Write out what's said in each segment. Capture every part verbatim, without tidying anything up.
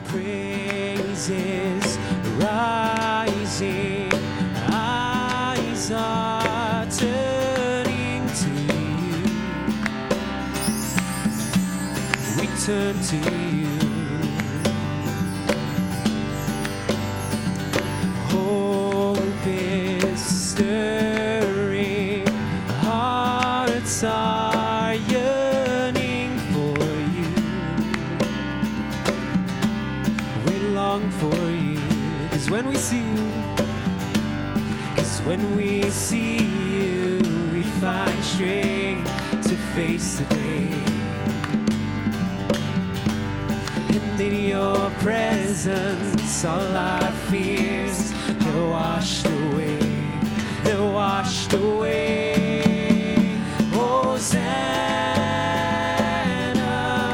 praises rising, eyes are turning to you. We turn to you. Hope is stirring, hearts are yearning for you. We long for you, 'cause when we see you, 'cause when we see you, we find strength to face the day. And in your presence, all our fears, they're washed away, they're washed away. Hosanna,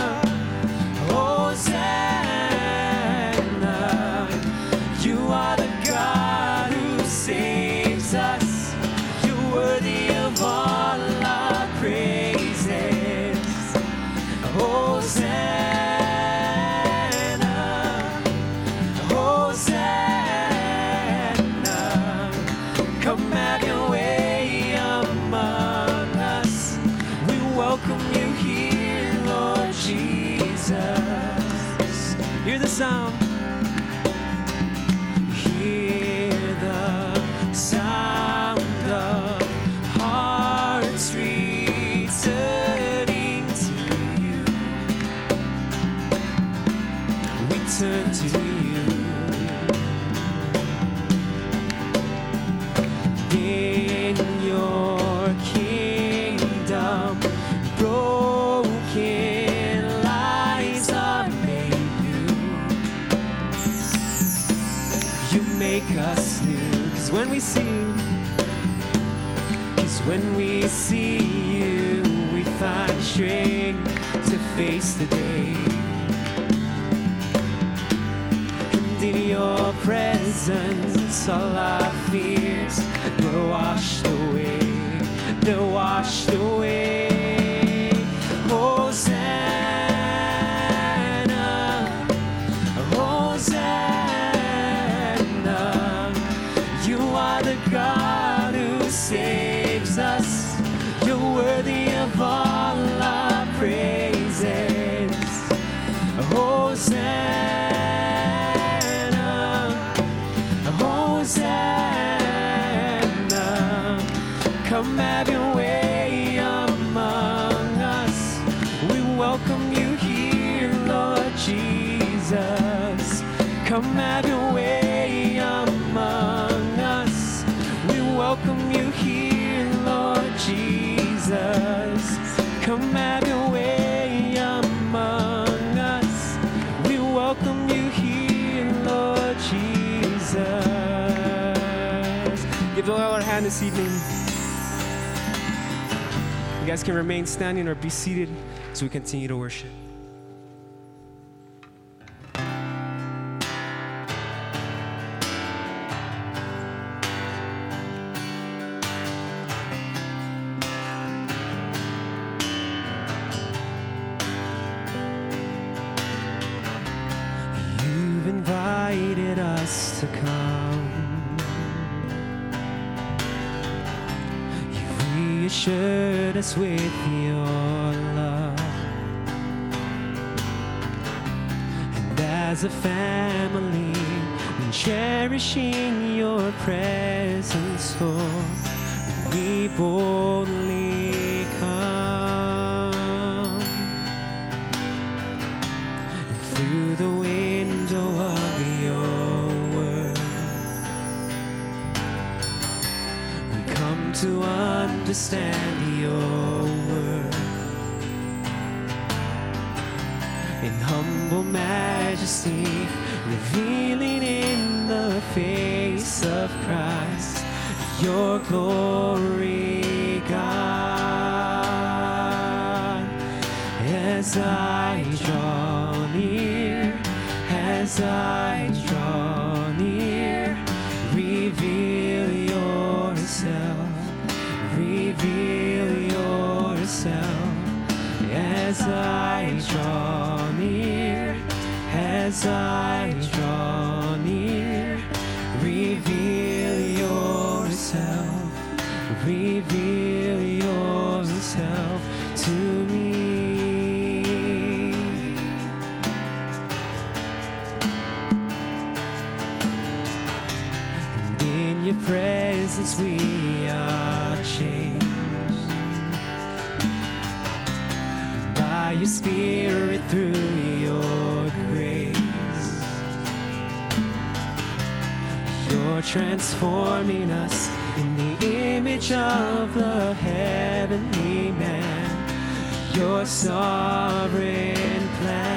Hosanna, you are the God who saves us. You're worthy of all our praises. Hosanna, Hosanna, come have your way among us. We welcome you here, Lord Jesus. Hear the sound. Hear the sound of hearts returning to you. We turn to you. In your kingdom, broken lives are made new. You make us new, 'cause when we see you, 'cause when we see you, we find strength to face the day. And in your presence, all our fears, they're washed away, they're washed away. Hosanna, Hosanna, you are the God who saves us. You're worthy of all our praises. Hosanna, Hosanna, come have your way among us. We welcome you here, Lord Jesus. Come have your way among us. We welcome you here, Lord Jesus. Come have your way among us. We welcome you here, Lord Jesus. Give the Lord a hand this evening. You guys can remain standing or be seated as we continue to worship. You've invited us to come. You've reassured us with your love. And as a family, we're cherishing your presence, Lord, we boldly come. And through the window of your word, we come to understand your word. In humble majesty, revealing in the face of Christ your glory, God. As I draw near, as I draw near, reveal yourself, reveal yourself. As I draw near, as as I draw near. Reveal yourself, reveal yourself to me. And in your presence we are changed by your Spirit through your grace. You're transforming us in the image of the heavenly man. Your sovereign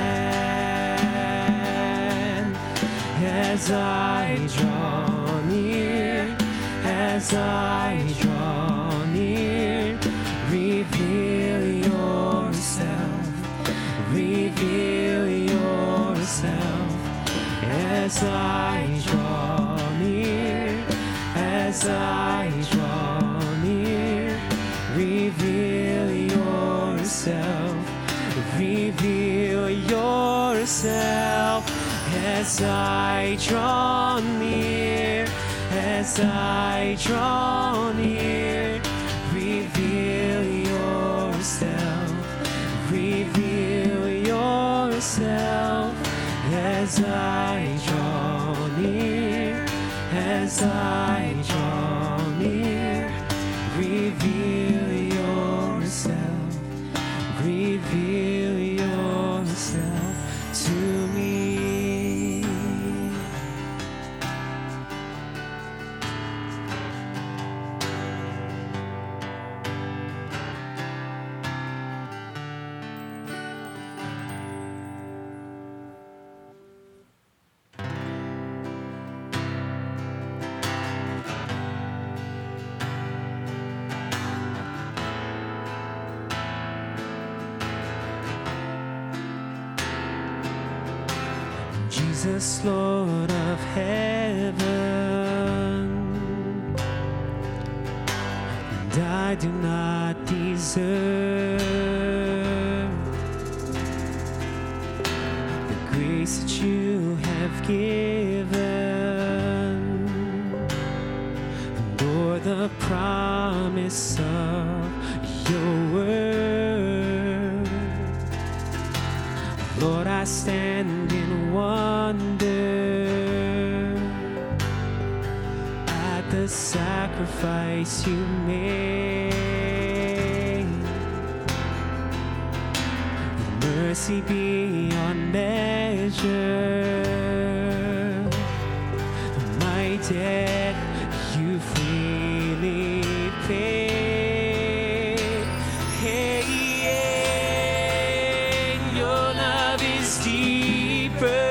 plan. As I draw near, as I draw near, reveal yourself, reveal yourself. As I draw near, as I draw near, reveal yourself, reveal yourself. As I draw near, as I draw near, reveal yourself, reveal yourself. As I draw near, as I draw near, reveal yourself, reveal yourself to me. Jesus, Lord of heaven, and I do not deserve the grace that you have given, nor the promise of your word. Lord, I stand in wonder at the sacrifice you made. With mercy beyond measure, my debt you freely paid. Hey, yeah, your love is deeper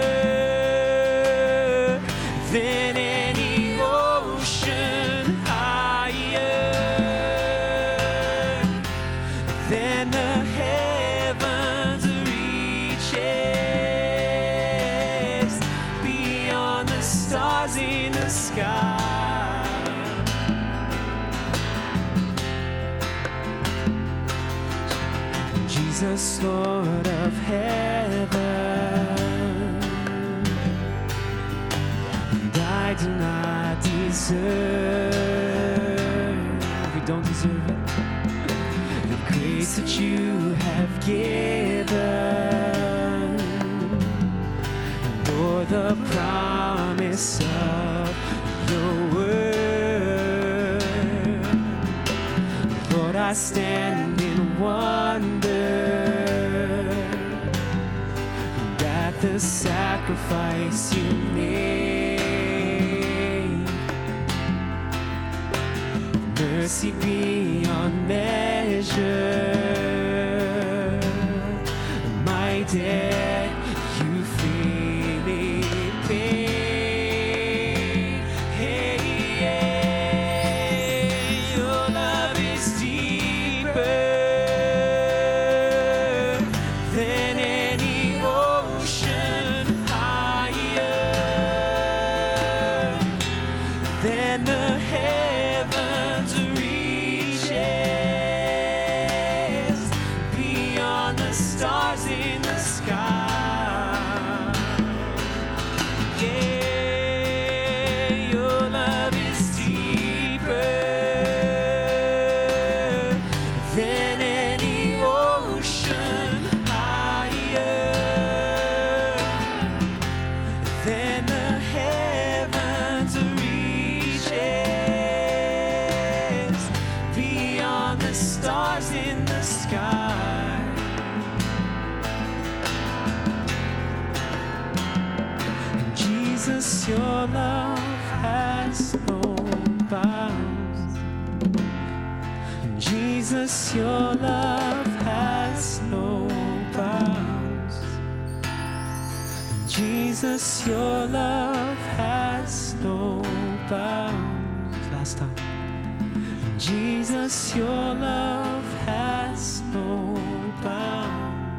than any ocean, higher than the heavens reaches, beyond the stars in the sky. Jesus, Lord of heaven, and I do not deserve, we don't deserve it, the grace that you have given, nor the promise of your word. Lord, I stand in wonder at the sacrifice you made. Mercy beyond measure, my debt you freely paid. Hey, yeah, your love is deeper than any ocean, higher than the heavens reaches, your love has no bounds. Jesus, your love has no bounds. Jesus, your love has no bounds. Last time. Jesus, your love has no bounds.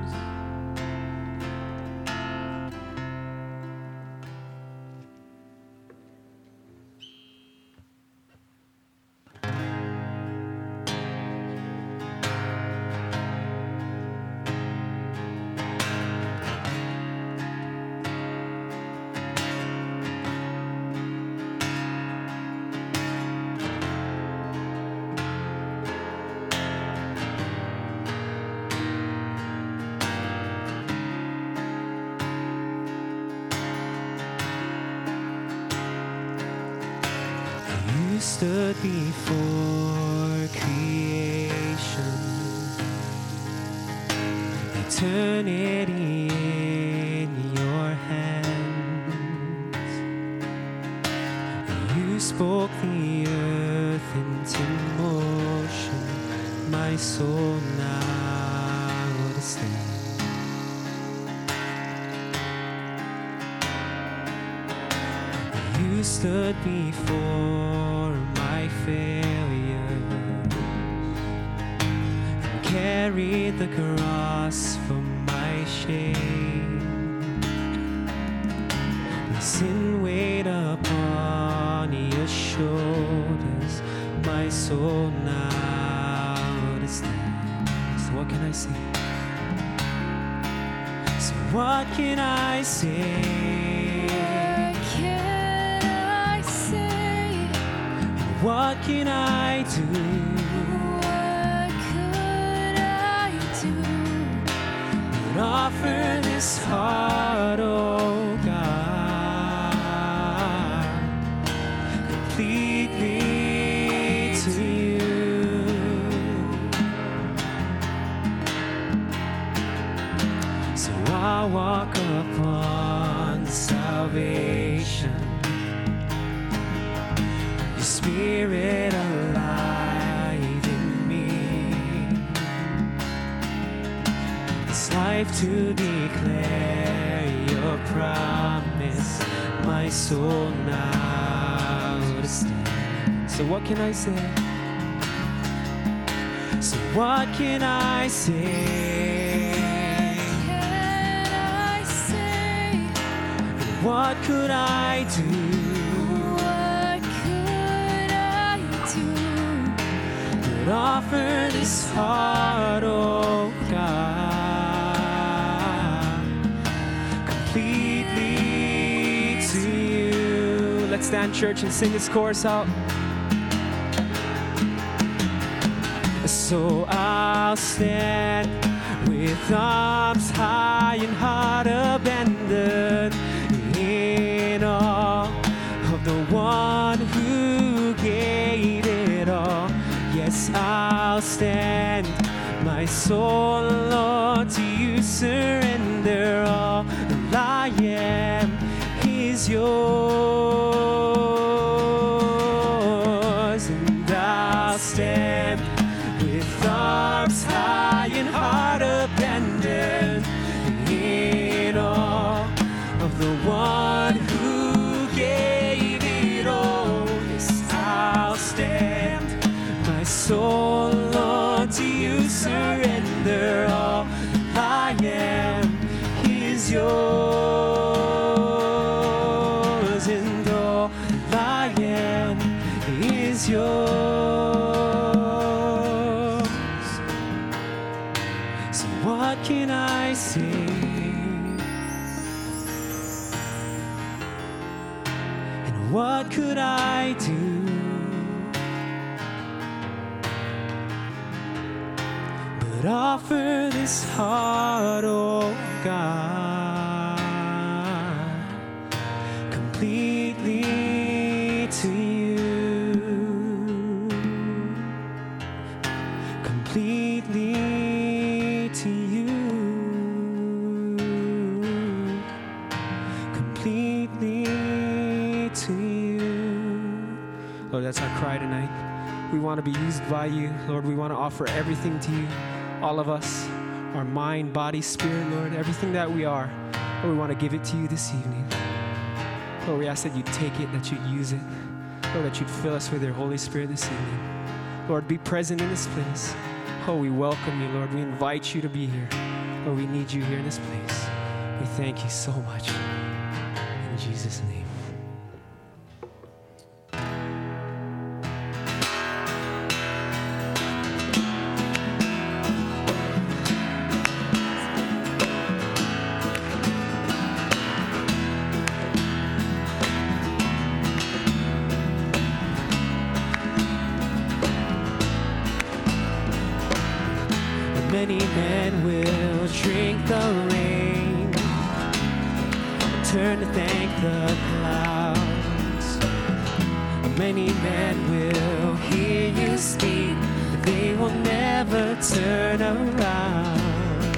Stood before creation, eternity in your hands. You spoke the earth into motion, my soul now to stand. You stood before my failure and carried the cross for my shame. The sin weighed upon your shoulders, my soul now to stand. So what can I say? So what can I say? What can I do? What could I do? But offer this heart, oh God, completely to you. So I'll walk upon salvation. Spirit alive in me, it's life to declare your promise, my soul now to stand. So what can I say? So what can I say? Can I say? What could I do? Offer this heart, oh God, completely to you. Let's stand, church, and sing this chorus out. So I'll stand with arms high and heart abandoned in awe of the one who gave it all. Yes, I'll stand, my soul, Lord, to you surrender all. And I am is yours. And I'll stand with arms high and heart abandoned in awe of the one who gave it all. Yes, I'll stand, my soul, Lord, to you surrender all. I am is yours, and all I am is yours. So what can I say? And what could I do? But offer this heart, oh God, completely to you, completely to you, completely Lord, that's our cry tonight. We want to be used by you. Lord, we want to offer everything to you, all of us, our mind, body, spirit, Lord, everything that we are. Lord, we want to give it to you this evening. Lord, we ask that you'd take it, that you'd use it. Lord, that you'd fill us with your Holy Spirit this evening. Lord, be present in this place. Oh, we welcome you, Lord. We invite you to be here. Lord, we need you here in this place. We thank you so much. In Jesus' name. Many men will drink the rain, turn to thank the clouds. Many men will hear you speak, but they will never turn around.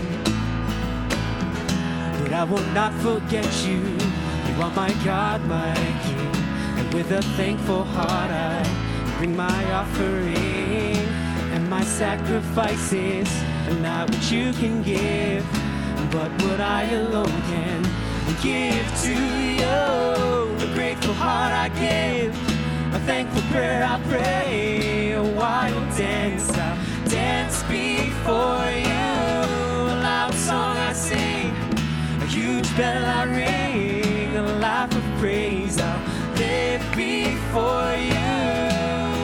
But I will not forget you. You are my God, my King, and with a thankful heart I bring my offering and my sacrifices. And not what you can give, but what I alone can give to you. A grateful heart I give, a thankful prayer I pray. A wild dance I'll dance before you. A loud song I sing, a huge bell I ring. A life of praise I'll live before you.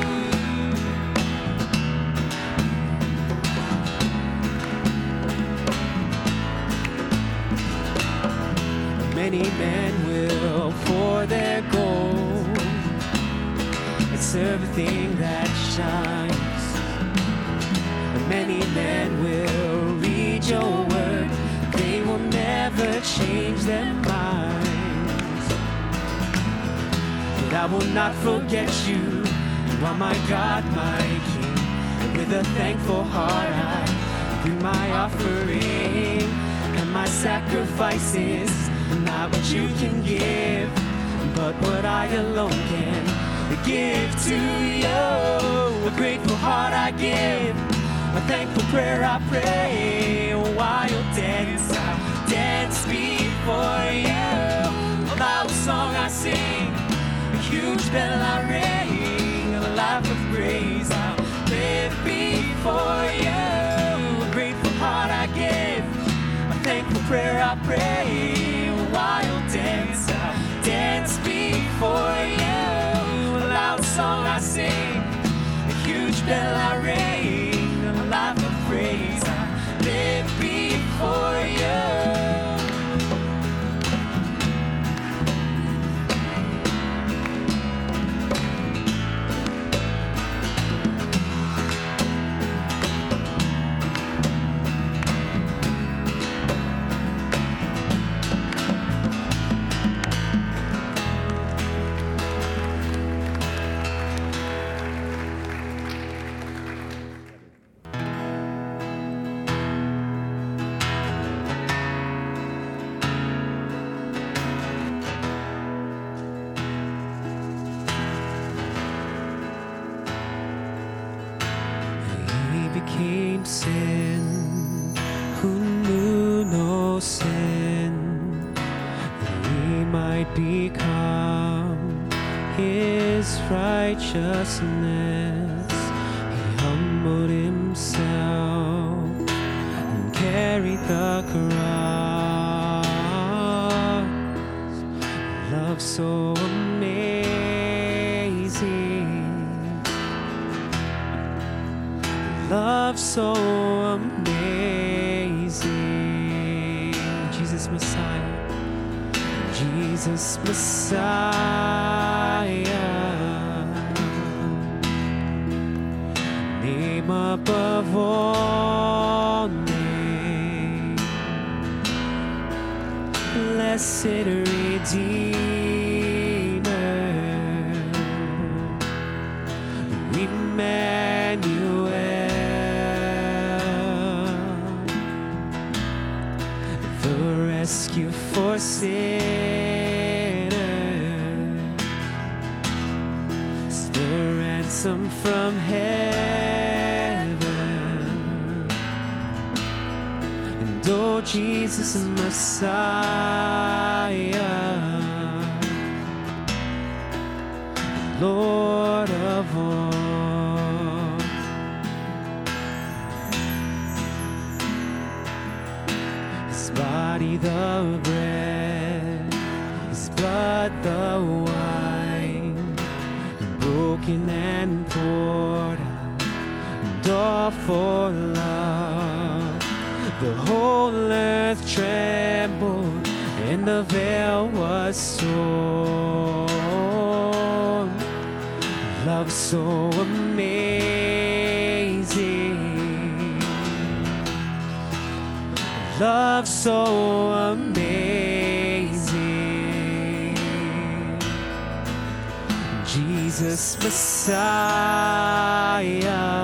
Many men will pour their gold and serve a thing that shines. Many men will read your word, they will never change their minds. But I will not forget you. You are my God, my King, and with a thankful heart I bring my offering and my sacrifices. Not what you can give, but what I alone can give to you. A grateful heart I give, a thankful prayer I pray. A wild dance I dance before you. A loud song I sing, a huge bell I ring. A life of praise I'll live before you. A grateful heart I give, a thankful prayer I pray. Wild dance, I'll dance before you. A loud song I sing, a huge bell I ring. A life of praise I live before you. Became sin, who knew no sin, that we might become his righteousness. He humbled himself and carried the cross. Love so amazing, love so amazing. Jesus Messiah, Jesus Messiah, name above all names, blessed Redeemer, Emmanuel, the rescue for sinners, the ransom from heaven. And oh, Jesus, Messiah, Lord of all. His body the bread, His blood the wine, broken and poured out, and all for love. The whole earth trembled, and the veil was torn. Love so amazing, love so amazing. Jesus Messiah,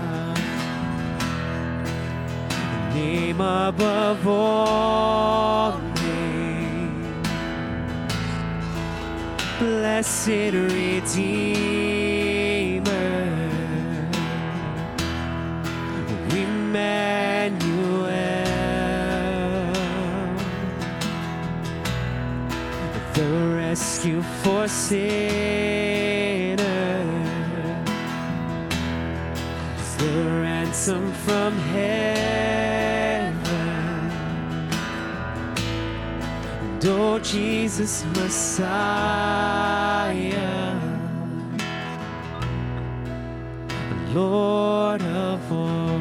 name above all names, blessed Redeemer, Emmanuel, the rescue for sinners, the ransom from heaven. And oh, Jesus Messiah, Lord of all.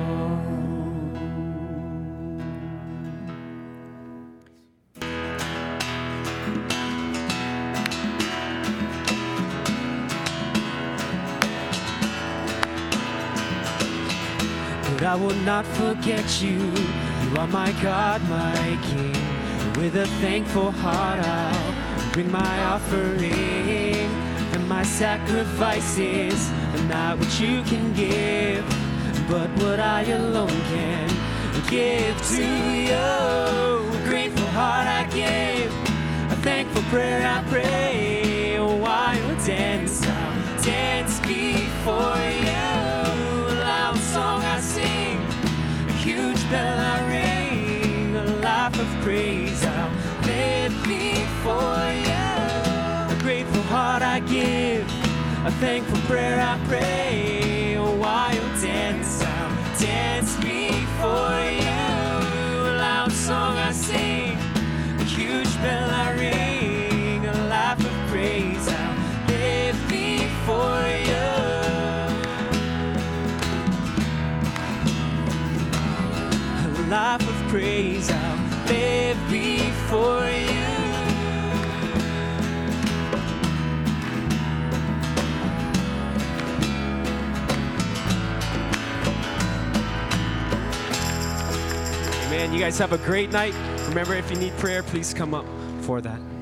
But I will not forget you. You are my God, my King. With a thankful heart I'll bring my offering, and my sacrifices are not what you can give, but what I alone can give to you. A grateful heart I give, a thankful prayer I pray. Oh, I will dance, I'll dance before you. A loud song I sing, a huge bell I ring, a life of praise I'll live before you. A grateful heart I give, a thankful prayer I pray. Oh, I'll dance, I'll dance before you. A loud song I sing, a huge bell I ring, a life of praise I'll live before you. A life of praise I'll live before you. Man, you guys have a great night. Remember, if you need prayer, please come up for that.